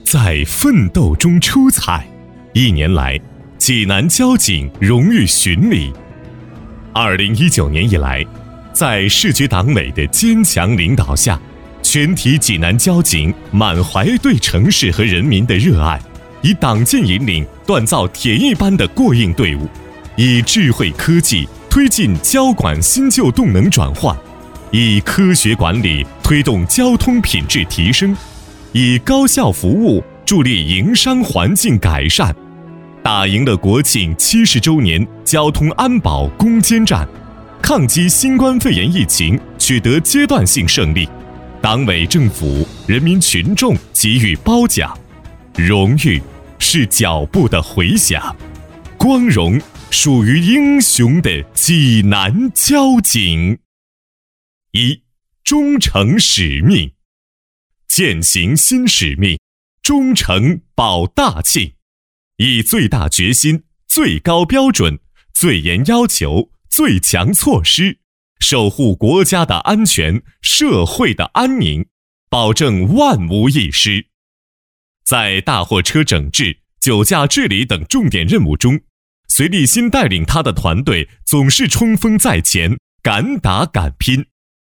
在奋斗中出彩。1年来，济南交警荣誉巡礼。2019年以来，在市局党委的坚强领导下，全体济南交警满怀对城市和人民的热爱，以党建引领锻造铁一般的过硬队伍，以智慧科技推进交管新旧动能转换，以科学管理推动交通品质提升，以高效服务助力营商环境改善，打赢了国庆70周年交通安保攻坚战，抗击新冠肺炎疫情取得阶段性胜利。党委政府、人民群众给予褒奖，荣誉是脚步的回响，光荣属于英雄的济南交警。1. 忠诚使命。践行新使命，忠诚保大庆，以最大决心、最高标准、最严要求、最强措施，守护国家的安全、社会的安宁，保证万无一失。在大货车整治、酒驾治理等重点任务中，隋立新带领他的团队总是冲锋在前，敢打敢拼，